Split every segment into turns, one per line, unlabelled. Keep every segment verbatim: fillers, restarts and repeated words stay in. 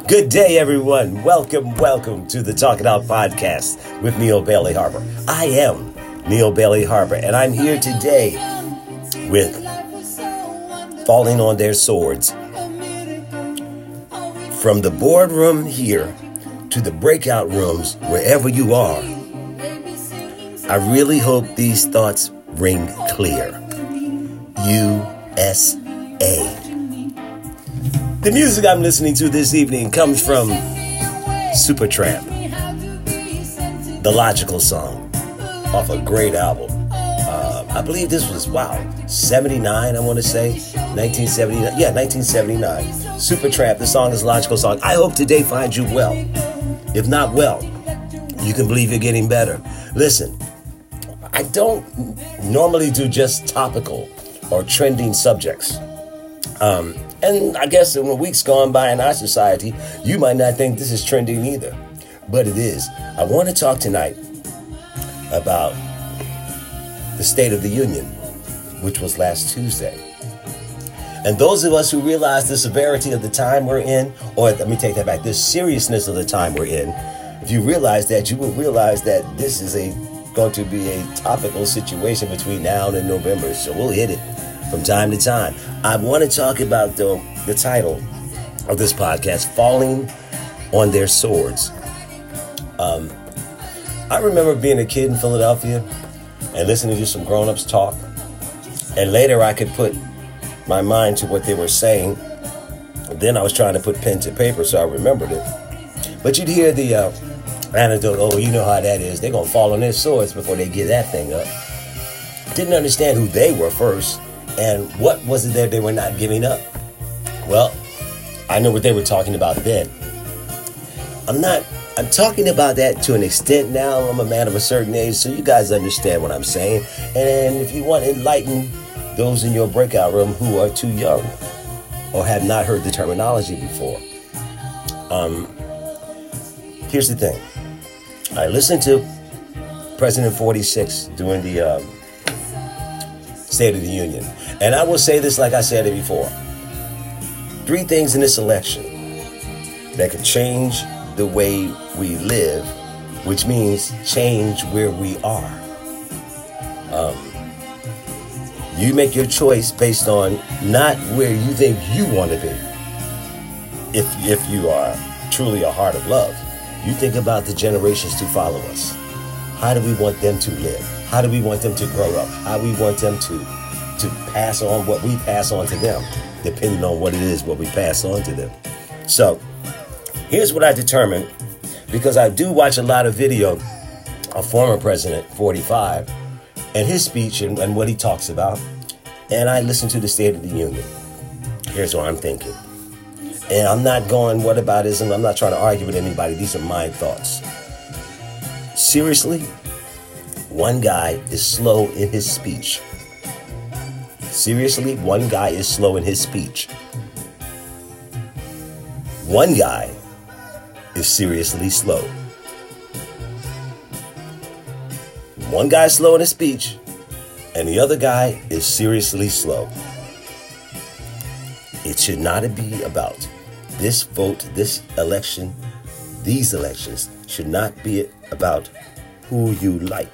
Good day, everyone. Welcome, welcome to the Talk It Out podcast with Neil Bailey Harbor. I am Neil Bailey Harbor, and I'm here today with Falling on Their Swords. From the boardroom here to the breakout rooms, wherever you are, I really hope these thoughts ring clear. U S A. The music I'm listening to this evening comes from Supertramp, The Logical Song, off a great album. Uh, I believe this was, wow, seventy-nine, I want to say. nineteen seventy-nine. Yeah, nineteen seventy-nine. Supertramp, the song is Logical Song. I hope today finds you well. If not well, you can believe you're getting better. Listen, I don't normally do just topical or trending subjects. Um, and I guess in the weeks gone by in our society, you might not think this is trending either, but it is. I want to talk tonight about the State of the Union, which was last Tuesday. And those of us who realize the severity of the time we're in, or let me take that back, the seriousness of the time we're in, if you realize that, you will realize that this is a going to be a topical situation between now and November, so we'll hit it from time to time. I want to talk about the, the title of this podcast, Falling on Their Swords. Um, I remember being a kid in Philadelphia and listening to some grown-ups talk. And later I could put my mind to what they were saying. And then I was trying to put pen to paper so I remembered it. But you'd hear the uh, anecdote, oh, you know how that is. They're going to fall on their swords before they get that thing up. Didn't understand who they were first. And what was it that they were not giving up? Well, I know what they were talking about then. I'm not, I'm talking about that to an extent now. I'm a man of a certain age, so you guys understand what I'm saying. And if you want to enlighten those in your breakout room who are too young or have not heard the terminology before. Um, here's the thing. I listened to President forty-six during the uh, State of the Union. And I will say this like I said it before. Three things in this election that could change the way we live, which means change where we are. Um, you make your choice based on not where you think you want to be. If, if you are truly a heart of love, you think about the generations to follow us. How do we want them to live? How do we want them to grow up? How do we want them to to pass on what we pass on to them, depending on what it is, what we pass on to them. So here's what I determined, because I do watch a lot of video of former President forty-five and his speech and, and what he talks about, and I listen to the State of the Union. Here's what I'm thinking. And I'm not going whataboutism. I'm not trying to argue with anybody. These are my thoughts. Seriously, one guy is slow in his speech. Seriously, one guy is slow in his speech. One guy is seriously slow. One guy is slow in his speech, and the other guy is seriously slow. It should not be about this vote, this election, these elections should not be about who you like.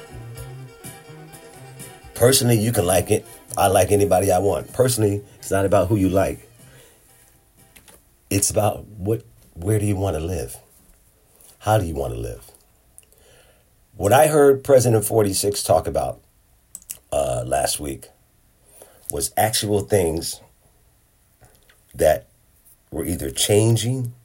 Personally, you can like it. I like anybody I want. Personally, it's not about who you like. It's about what, where do you want to live? How do you want to live? What I heard President forty-six talk about uh, last week was actual things that were either changing,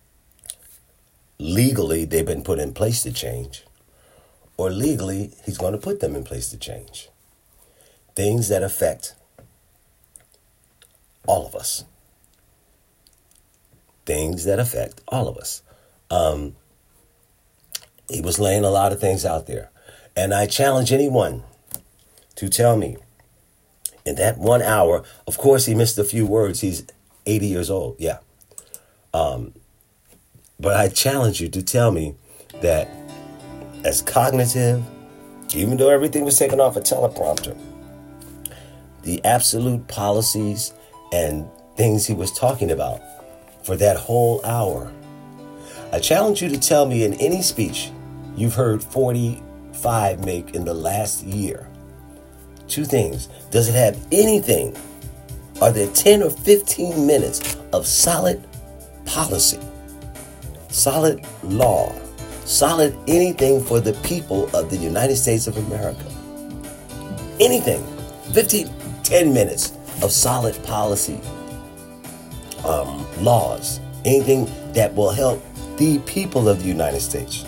legally they've been put in place to change, or legally he's going to put them in place to change. Things that affect all of us. Things that affect all of us. Um, he was laying a lot of things out there. And I challenge anyone to tell me in that one hour, of course he missed a few words. He's eighty years old. Yeah. Um, but I challenge you to tell me that as cognitive, even though everything was taken off a teleprompter, the absolute policies and things he was talking about for that whole hour. I challenge you to tell me in any speech you've heard forty-five make in the last year. Two things. Does it have anything? Are there ten or fifteen minutes of solid policy, solid law, solid anything for the people of the United States of America? Anything. fifteen, ten minutes of solid policy, um, laws, anything that will help the people of the United States.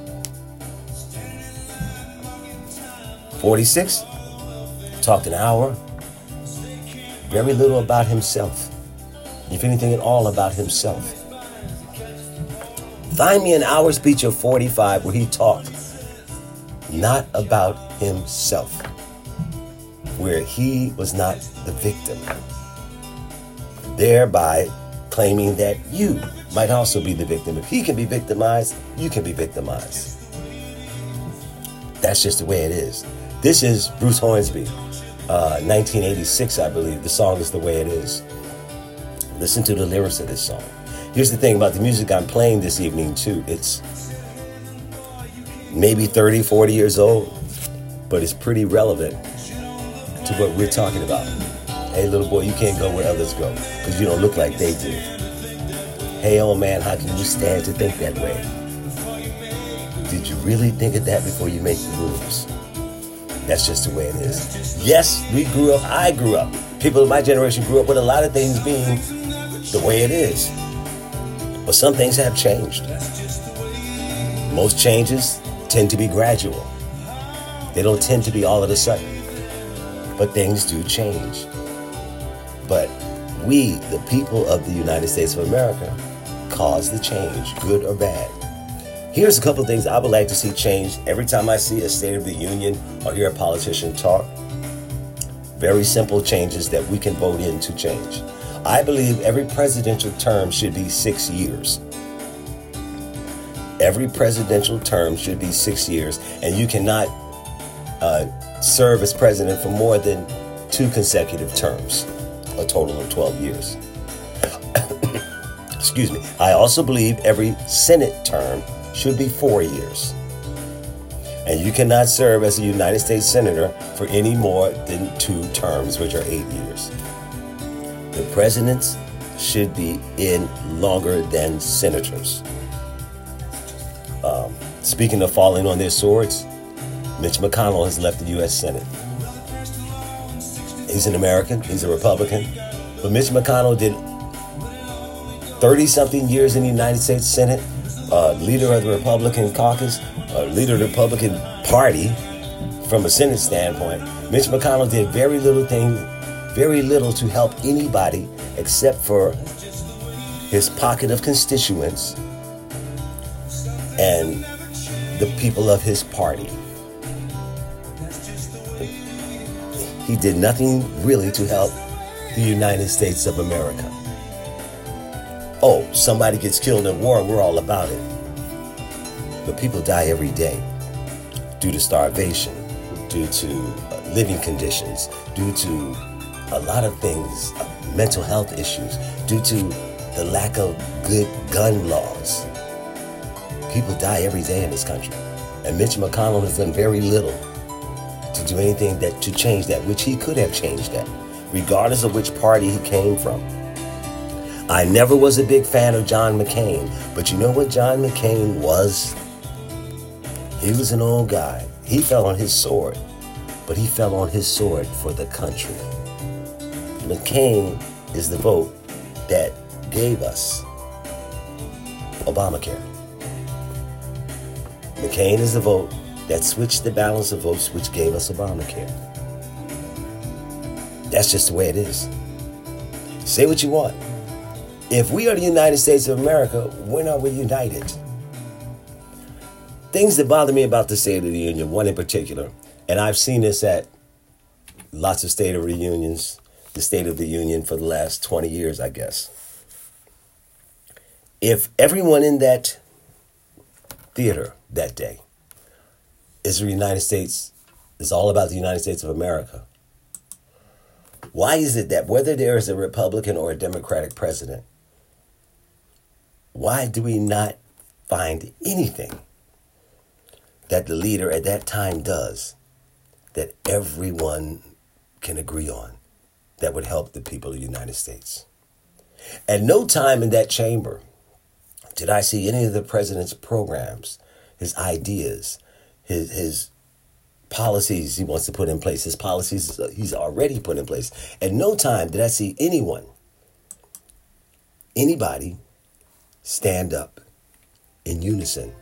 forty-six, talked an hour, very little about himself, if anything at all about himself. Find me an hour speech of forty-five where he talked not about himself, where he was not the victim, thereby claiming that you might also be the victim. If he can be victimized, you can be victimized. That's just the way it is. This is Bruce Hornsby, uh, nineteen eighty-six, I believe. The song is The Way It Is. Listen to the lyrics of this song. Here's the thing about the music I'm playing this evening, too. It's maybe thirty, forty years old, but it's pretty relevant to what we're talking about. Hey, little boy, you can't go where others go because you don't look like they do. Hey, old man, how can you stand to think that way? Did you really think of that before you make the moves? That's just the way it is. Yes, we grew up, I grew up. People of my generation grew up with a lot of things being the way it is. But some things have changed. Most changes tend to be gradual. They don't tend to be all of a sudden. But things do change. But we, the people of the United States of America, cause the change, good or bad. Here's a couple of things I would like to see changed every time I see a State of the Union or hear a politician talk. Very simple changes that we can vote in to change. I believe every presidential term should be six years. Every presidential term should be six years, and you cannot uh, serve as president for more than two consecutive terms, a total of twelve years. Excuse me. I also believe every Senate term should be four years. And you cannot serve as a United States Senator for any more than two terms, which are eight years. The presidents should be in longer than senators. Um, speaking of falling on their swords, Mitch McConnell has left the U S Senate. He's an American, he's a Republican, but Mitch McConnell did thirty-something years in the United States Senate, uh, leader of the Republican caucus, uh, leader of the Republican Party from a Senate standpoint. Mitch McConnell did very little thing, very little to help anybody except for his pocket of constituents and the people of his party. He did nothing really to help the United States of America. Oh, somebody gets killed in war, we're all about it. But people die every day due to starvation, due to uh, living conditions, due to a lot of things, uh, mental health issues, due to the lack of good gun laws. People die every day in this country. And Mitch McConnell has done very little to do anything that to change that, which he could have changed that, regardless of which party he came from. I never was a big fan of John McCain, but you know what John McCain was? He was an old guy. He fell on his sword, but he fell on his sword for the country. McCain is the vote that gave us Obamacare. McCain is the vote that switched the balance of votes, which gave us Obamacare. That's just the way it is. Say what you want. If we are the United States of America, when are we united? Things that bother me about the State of the Union, one in particular, and I've seen this at lots of State of Reunions, the State of the Union for the last twenty years, I guess. If everyone in that theater that day is the United States, is all about the United States of America, why is it that whether there is a Republican or a Democratic president, Why do we not find anything that the leader at that time does that everyone can agree on that would help the people of the United States? At no time in that chamber did I see any of the president's programs, his ideas, his his policies he wants to put in place, his policies he's already put in place. At no time did I see anyone, anybody, stand up in unison.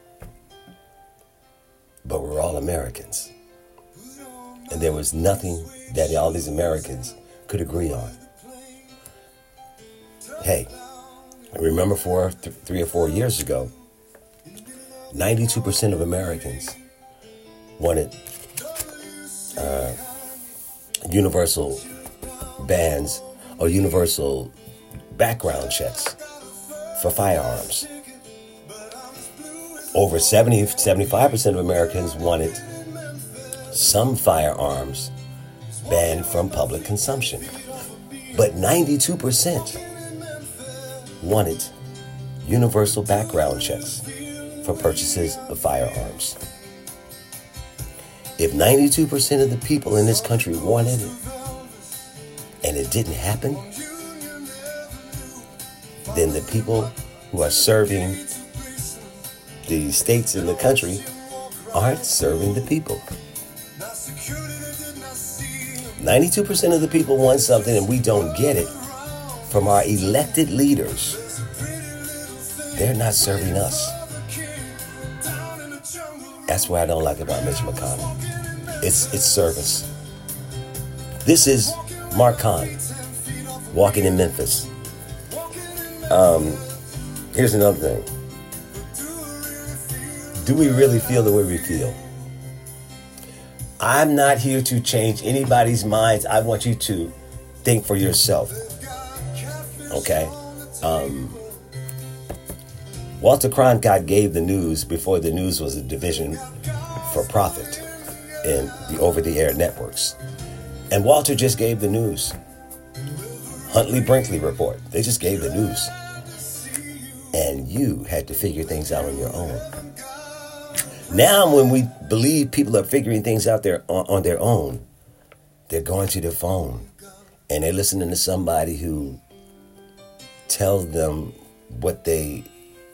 But we're all Americans. And there was nothing that all these Americans could agree on. Hey, I remember four, th- three or four years ago, ninety-two percent of Americans wanted uh, universal bans or universal background checks for firearms. Over seventy, seventy-five percent of Americans wanted some firearms banned from public consumption. But ninety-two percent wanted universal background checks for purchases of firearms. If ninety-two percent of the people in this country wanted it, and it didn't happen, then the people who are serving the states in the country aren't serving the people. ninety-two percent of the people want something and we don't get it from our elected leaders. They're not serving us. That's what I don't like about Mitch McConnell. It's it's service. This is Mark Kahn walking in Memphis. Um, here's another thing. Do we really feel the way we feel? I'm not here to change anybody's minds. I want you to think for yourself. Okay? Um, Walter Cronkite gave the news before the news was a division for profit in the over-the-air networks. And Walter just gave the news. Huntley Brinkley report. They just gave the news. And you had to figure things out on your own. Now, when we believe people are figuring things out there on, on their own, they're going to their phone and they're listening to somebody who tells them what they,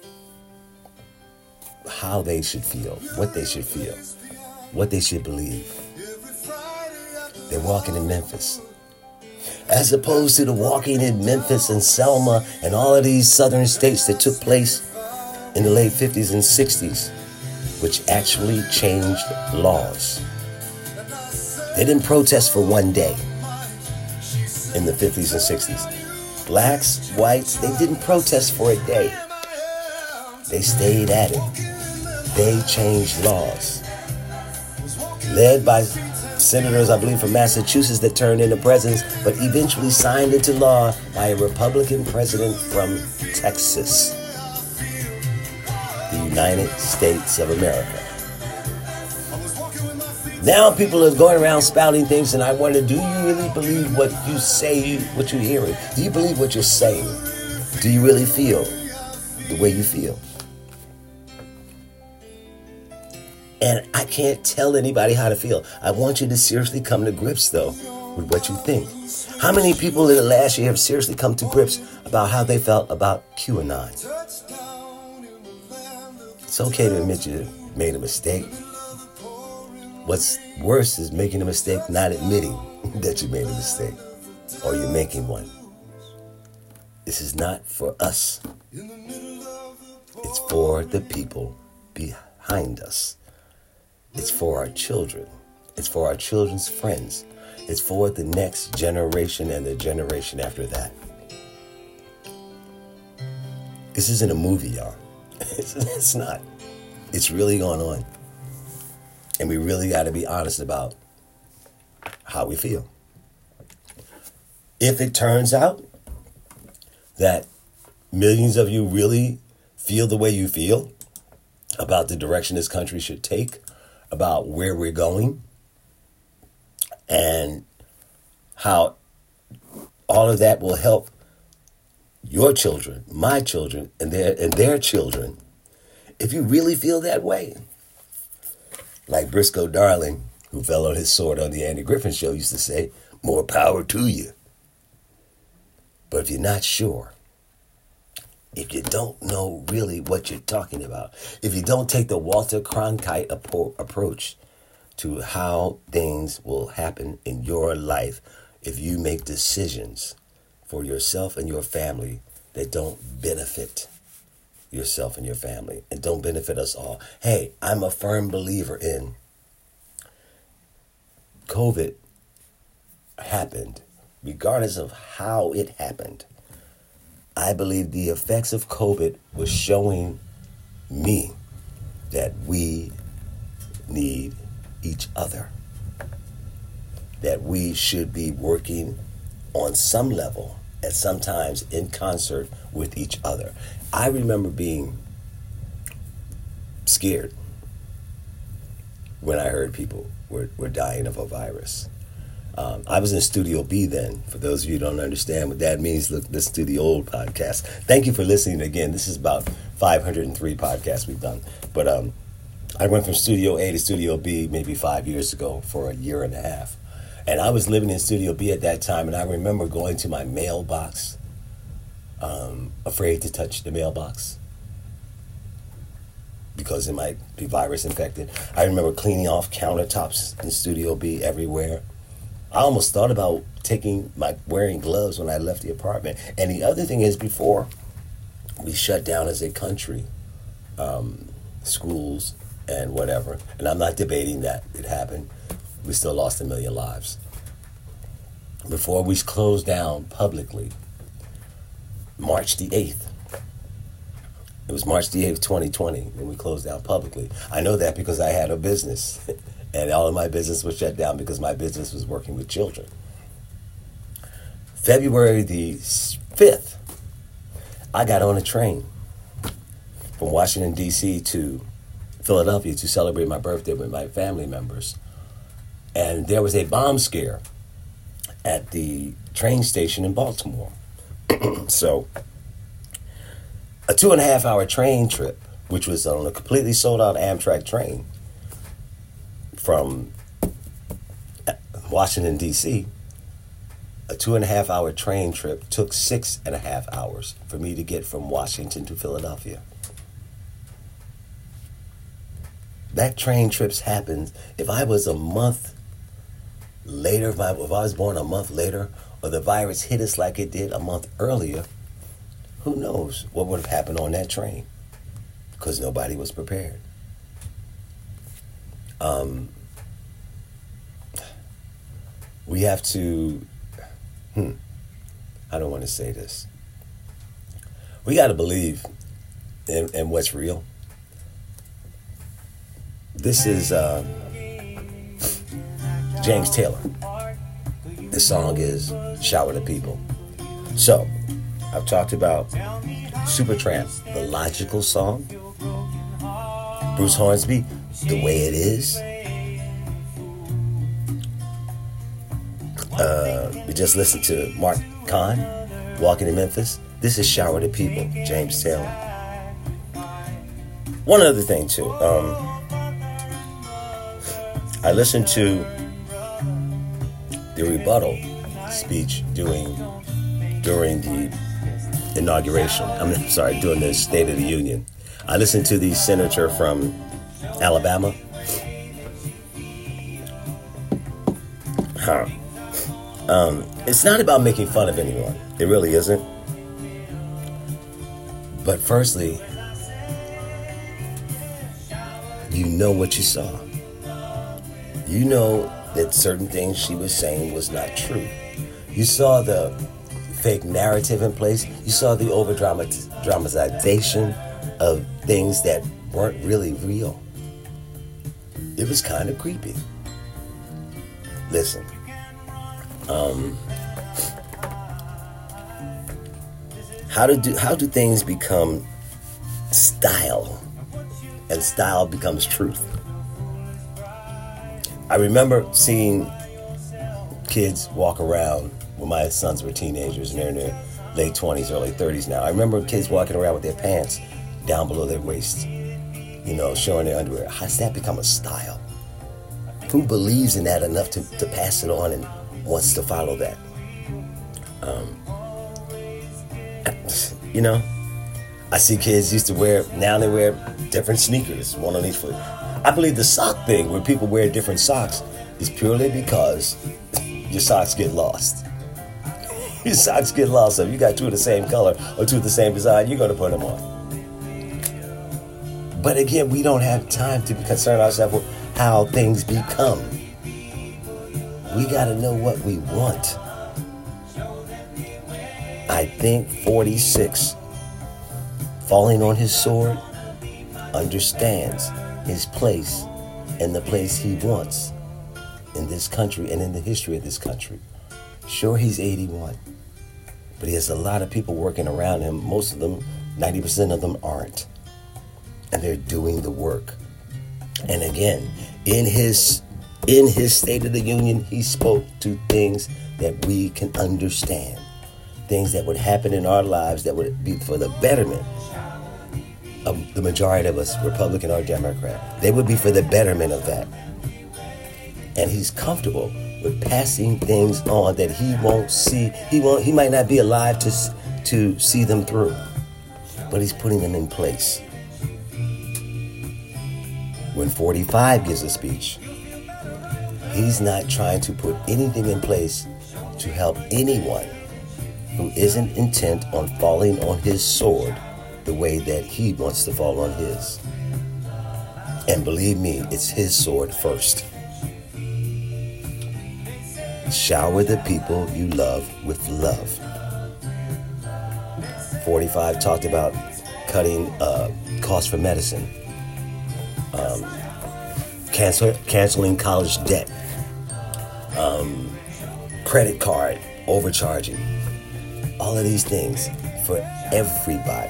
how they should feel, what they should feel, what they should believe. They're walking in Memphis. As opposed to the walking in Memphis and Selma and all of these southern states that took place in the late fifties and sixties, which actually changed laws. They didn't protest for one day in the fifties and sixties. Blacks, whites, they didn't protest for a day. They stayed at it. They changed laws. Led by senators, I believe, from Massachusetts that turned into presidents, but eventually signed into law by a Republican president from Texas. The United States of America. Now people are going around spouting things, and I wonder, do you really believe what you say, what you're hearing? Do you believe what you're saying? Do you really feel the way you feel? And I can't tell anybody how to feel. I want you to seriously come to grips, though, with what you think. How many people in the last year have seriously come to grips about how they felt about QAnon? It's okay to admit you made a mistake. What's worse is making a mistake, not admitting that you made a mistake or you're making one. This is not for us. It's for the people behind us. It's for our children. It's for our children's friends. It's for the next generation and the generation after that. This isn't a movie, y'all. It's, it's not. It's really going on. And we really got to be honest about how we feel. If it turns out that millions of you really feel the way you feel about the direction this country should take, about where we're going, and how all of that will help your children, my children, and their and their children, if you really feel that way. Like Briscoe Darling, who fell on his sword on the Andy Griffin Show, used to say, more power to you. But if you're not sure, if you don't know really what you're talking about, if you don't take the Walter Cronkite approach to how things will happen in your life, if you make decisions for yourself and your family that don't benefit yourself and your family and don't benefit us all. Hey, I'm a firm believer in COVID happened, regardless of how it happened. I believe the effects of COVID was showing me that we need each other, that we should be working on some level and sometimes in concert with each other. I remember being scared when I heard people were, were dying of a virus. Um, I was in Studio B then. For those of you who don't understand what that means, look, listen to the old podcast. Thank you for listening again. This is about five hundred three podcasts we've done. But um, I went from Studio A to Studio B maybe five years ago for a year and a half. And I was living in Studio B at that time, and I remember going to my mailbox, um, afraid to touch the mailbox because it might be virus infected. I remember cleaning off countertops in Studio B everywhere. I almost thought about taking my wearing gloves when I left the apartment. And the other thing is, before we shut down as a country, um, schools and whatever, and I'm not debating that it happened, we still lost a million lives. Before we closed down publicly, March the eighth, it was March the eighth, twenty twenty, when we closed down publicly. I know that because I had a business. And all of my business was shut down because my business was working with children. February the fifth, I got on a train from Washington, D C to Philadelphia to celebrate my birthday with my family members. And there was a bomb scare at the train station in Baltimore. So a two and a half hour train trip, which was on a completely sold out Amtrak train, from Washington, D C, a two and a half hour train trip took six and a half hours for me to get from Washington to Philadelphia. That train trips happened. If I was a month later, if I, if I was born a month later, or the virus hit us like it did a month earlier, who knows what would have happened on that train? Because nobody was prepared. Um, we have to, hmm, I don't want to say this. We got to believe in, in what's real. This is uh, James Taylor. The song is Shower the People. So, I've talked about Supertramp, the logical song. Bruce Hornsby, The Way It Is. Uh, we just listened to Mark Kahn, Walking in Memphis. This is Shower the People, James Taylor. One other thing, too. Um, I listened to the rebuttal speech doing during the inauguration. I'm sorry, during the State of the Union. I listened to the senator from Alabama. Huh. Um, it's not about making fun of anyone. It really isn't. But firstly, you know what you saw. You know that certain things she was saying was not true. You saw the fake narrative in place. You saw the over-dramatization of things that weren't really real. It was kind of creepy. Listen, um, how to do how do things become style, and style becomes truth? I remember seeing kids walk around when my sons were teenagers, and they're in their late twenties, early thirties now. I remember kids walking around with their pants down below their waist, you know, showing their underwear. How's that become a style? Who believes in that enough to, to pass it on and wants to follow that? Um, you know, I see kids used to wear, now they wear different sneakers, one on each foot. I believe the sock thing, where people wear different socks, is purely because your socks get lost. Your socks get lost. So if you got two of the same color or two of the same design, you're going to put them on. But again, we don't have time to concern ourselves with how things become. We got to know what we want. I think forty-six, falling on his sword, understands his place and the place he wants in this country and in the history of this country. Sure, he's eighty-one, but he has a lot of people working around him. Most of them, ninety percent of them aren't. And they're doing the work. And again, in his in his State of the Union, he spoke to things that we can understand. Things that would happen in our lives that would be for the betterment of the majority of us, Republican or Democrat. They would be for the betterment of that. And he's comfortable with passing things on that he won't see. He won't. He might not be alive to to see them through, but he's putting them in place. When forty-five gives a speech, he's not trying to put anything in place to help anyone who isn't intent on falling on his sword the way that he wants to fall on his. And believe me, it's his sword first. Shower the people you love with love. forty-five talked about cutting uh, costs for medicine, um, cancel, canceling college debt, um, credit card overcharging. All of these things for everybody.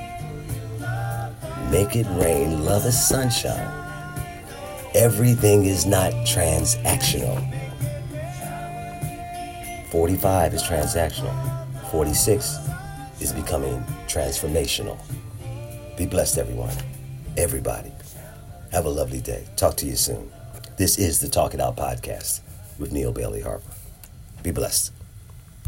Make it rain, love is sunshine. Everything is not transactional. forty-five is transactional. forty-six is becoming transformational. Be blessed, everyone. Everybody. Have a lovely day. Talk to you soon. This is the Talk It Out podcast with Neil Bailey Harper. Be blessed.